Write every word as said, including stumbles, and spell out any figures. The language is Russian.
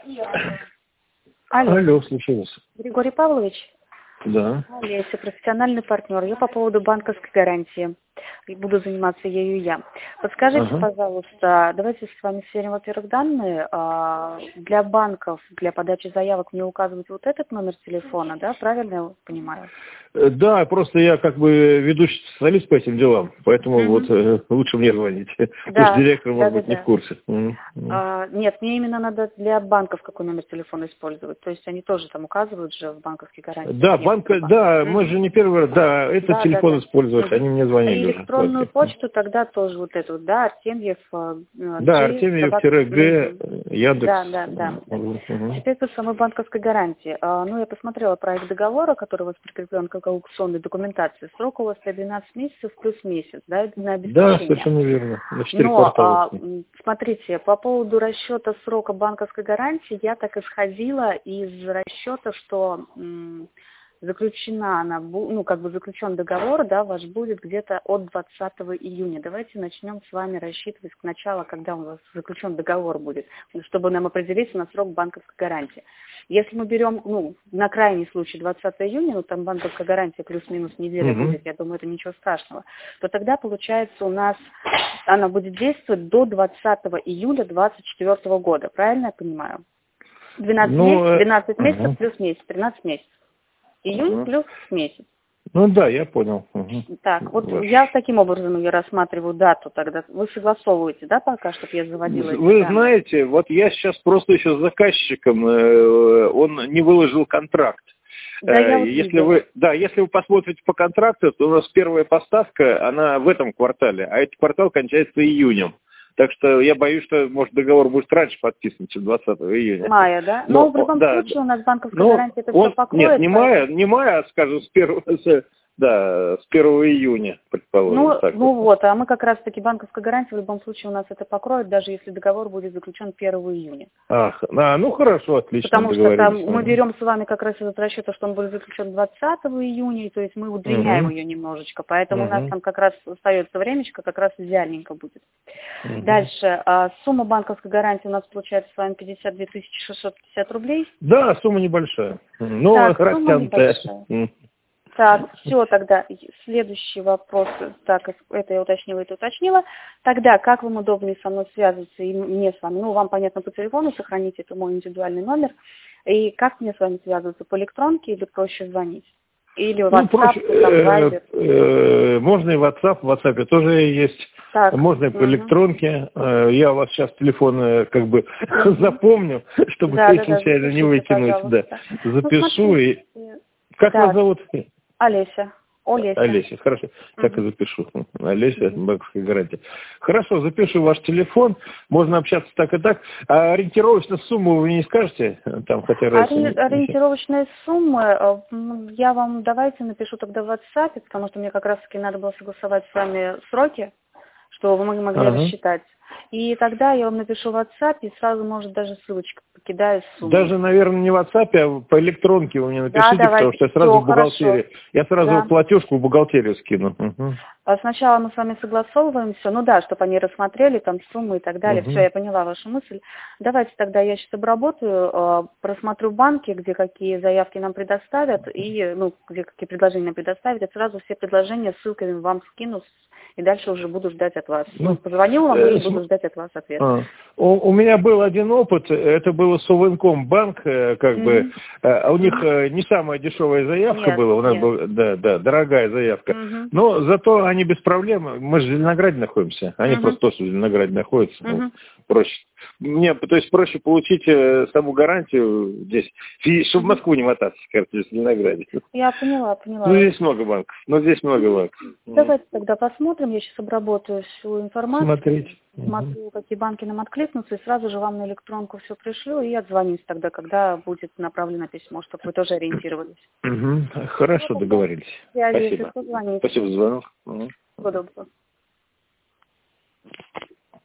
Алло. Алло, слушаю вас. Григорий Павлович? Да. Олеся, профессиональный партнер. Я по поводу банковской гарантии. И буду заниматься ею я. Подскажите, Ага. пожалуйста, давайте с вами сверим, во-первых, данные. А, Для банков, для подачи заявок мне указывают вот этот номер телефона, да? Правильно я понимаю? Э, Да, просто я как бы ведущий специалист по этим делам, поэтому Мгм. вот э, лучше мне звонить. Потому Да, что директор, да, может да, быть, не в да. курсе. М, м. А, Нет, мне именно надо для банков какой номер телефона использовать. То есть они тоже там указывают же в банковских гарантиях. Да, банка, Некоторые банки. да, мы Мгм. же не первый раз, да, этот Да, да, телефон да. использовать, Мгм. они мне А звонили уже. электронную почту тогда тоже вот эту, да, Артемьев, э, Да, G, собака. Артемьев-Г, Мгм. Яндекс. Да, да, да, да. Мгм, мгм. Теперь по самой банковской гарантии. А, Ну, я посмотрела проект договора, который у вас прикреплен как аукционной документации. Срок у вас двенадцать месяцев плюс месяц, да, на Да, обеспечение. совершенно верно. На четыре Но, квартала. а, м, смотрите, по поводу расчета срока банковской гарантии, я так исходила из расчета, что м, заключена она, бу- ну, как бы заключен договор, да, ваш будет где-то от двадцатого июня. Давайте начнем с вами рассчитывать с начала, когда у вас заключен договор будет, чтобы нам определиться на срок банковской гарантии. Если мы берем, ну, на крайний случай двадцатого июня, ну, там банковская гарантия плюс-минус неделя Мгм. будет, я думаю, это ничего страшного, то тогда, получается, у нас она будет действовать до двадцатого июля двадцать четвёртого года, правильно я понимаю? двенадцать Ну, месяцев, э, двенадцать месяцев мгм, плюс месяц, тринадцать месяцев. Июнь мгм. плюс месяц. Ну да, я понял. Мгм. Так, вот Ваш. я таким образом ее рассматриваю дату тогда. Вы согласовываете, да, пока, чтобы я заводила эти Вы данные? знаете, вот я сейчас просто еще с заказчиком, э, он не выложил контракт. Да, Э, я вот Если видела. вы, да, если вы посмотрите по контракту, то у нас первая поставка, она в этом квартале, а этот квартал кончается июнем. Так что я боюсь, что, может, договор будет раньше подписан, чем двадцатого июня. Мая, да? Но, Но в о, любом да, случае у нас банковская ну, гарантия это все он, нет, покроет, не мая, поэтому... не мая, а, скажем, с первого, с, да, с первого июня, предположим, Ну, так ну вот. вот, а мы как раз-таки банковская гарантия в любом случае у нас это покроет, даже если договор будет заключен первого июня. Ах, а, ну хорошо, отлично, Потому что там договорились. мы Мгм. берем с вами как раз этот расчет, что он будет заключен двадцатого июня, и то есть мы удлиняем Мгм. ее немножечко, поэтому у нас Мгм. там как раз остается времечко, как раз идеальненько будет. Мгм. Дальше, а, сумма банковской гарантии у нас получается с вами пятьдесят две тысячи шестьсот пятьдесят рублей. Да, сумма небольшая, но Так, сумма растянутая. небольшая. М. Так, все, тогда следующий вопрос. Так, это я уточнила, это уточнила. Тогда, как вам удобнее со мной связываться и мне с вами? Ну, вам, понятно, по телефону сохраните, это мой индивидуальный номер. И как мне с вами связываться? По электронке или проще звонить? Или Ну, WhatsApp, проще, там, э, Viber? э, можно и WhatsApp, в WhatsApp тоже есть, Так, можно и по угу. электронке. Э, Я у вас сейчас телефон э, как бы Угу. запомню, чтобы Да, да, да, случайно не запишите, выкинуть, да. пожалуйста. Ну, Запишу и... смотрите. Как вас Да, зовут? Олеся. Олеся. Олеся, хорошо, так и Угу. запишу. Олеся, Угу. банковская гарантия. Хорошо, запишу ваш телефон, можно общаться так и так. А ориентировочно сумму вы не скажете? Там, хотя разница Ори- не... не- Ориентировочные суммы, э, м, я вам давайте напишу тогда в WhatsApp, потому что мне как раз-таки надо было согласовать с вами сроки, что вы мог- могли Ага. рассчитать. И тогда я вам напишу в WhatsApp и сразу, может, даже ссылочку покидаю с суммой. Даже, наверное, не в WhatsApp, а по электронке вы мне Да, напишите, потому давайте. что я сразу Все, в хорошо. бухгалтерию. Я сразу Да. платежку в бухгалтерию скину. Мгм. А Сначала мы с вами согласовываем все, ну да, чтобы они рассмотрели там суммы и так далее. Все, Мгм. я поняла вашу мысль. Давайте тогда я сейчас обработаю, э, просмотрю банки, где какие заявки нам предоставят и, ну, где какие предложения нам предоставят. Я сразу все предложения ссылками вам скину и дальше уже буду ждать от вас. Ну, Ну, позвоню вам э, и буду см- ждать от вас ответ. а, у, у меня был один опыт, это было Совинкомбанк, э, как бы, Мгм. э, а у них Мгм. э, не самая дешевая заявка Нет, была, у нас нет. была, да, да, дорогая заявка, Мгм. но зато они без проблем, мы же в Зеленограде находимся, они Мгм. просто тоже в Зеленограде находятся, ну, Мгм. проще. Мне, то есть проще получить э, саму гарантию здесь, и чтобы в Мгм. Москву не мотаться, скажем, в Зеленограде. Я поняла, поняла Ну, вас. здесь много банков, но здесь много Мгм. банков. М. Давайте тогда посмотрим. Я сейчас обработаю всю информацию, Смотреть. Мгм. смотрю, какие банки нам откликнутся, и сразу же вам на электронку все пришлю, и отзвонюсь тогда, когда будет направлено письмо, чтобы вы тоже ориентировались. Мгм. Ну, Хорошо, тогда договорились. связи, если Спасибо. что, звоните. Спасибо за звонок. Мгм. Всего доброго.